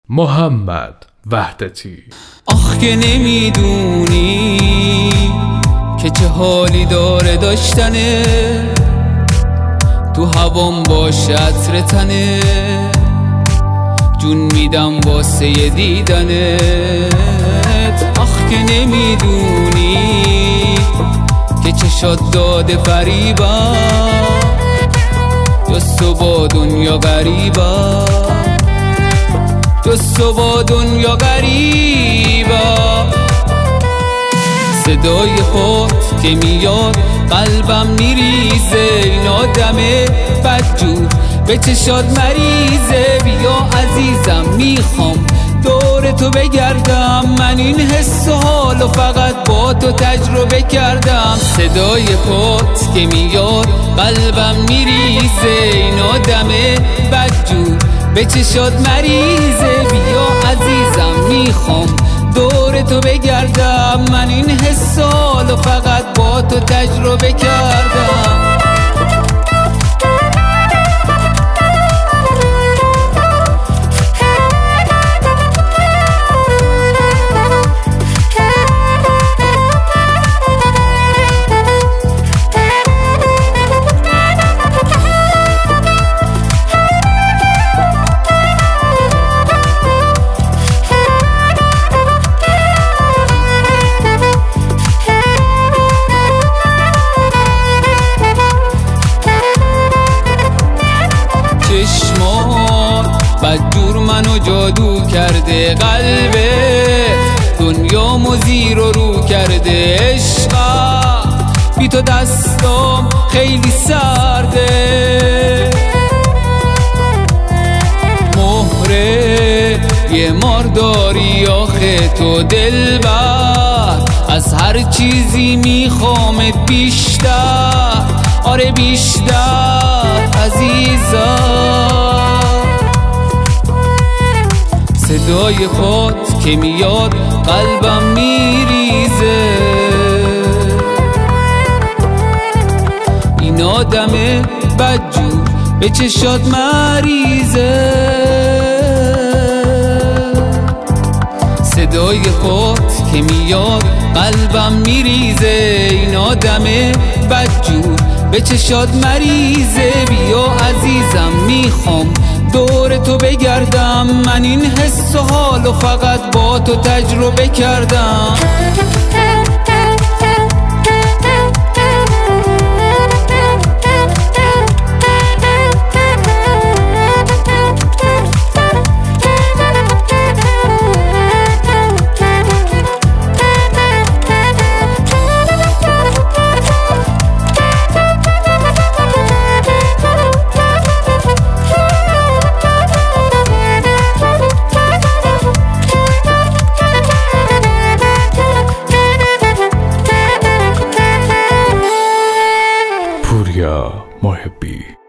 محمد وحدتی. آخ که نمیدونی که چه حالی داره داشتنه، تو هوام باشه عطر تنه، جون میدم واسه دیدنت. آخ که نمیدونی که چشات داده فریبا، جز تو با دنیا غریبا، جز تو با دنیا غریبا. صدای خود که میاد قلبم میریزه، این آدم بدجور به چشات مریضه. بیا عزیزم میخوام دور تو بگردم، من این حس و حالو فقط با تو تجربه کردم. صدای خود که میاد قلبم میریزه، این آدم بدجور به چشات مریضه. بیا عزیزم میخوام دور تو بگردم، من این حس و حالو فقط با تو تجربه کردم. بدجور منو جادو کرده، قلبت دنیامو زیر و رو کرده. عشقا بی تو دستام خیلی سرده، مهره یه مارداری آخه تو دلبر. از هر چیزی میخوامت بیشتر، آره بیشتر عزیزم. صدای خود که میاد قلبم میریزه، این آدم بدجور به چشات مریضه. صدای خود که میاد قلبم میریزه، این آدم بدجور به چشات مریضه. بیا عزیزم میخوام دور تو بگردم، من این حس و حالو فقط با تو تجربه کردم. پوریا محبی.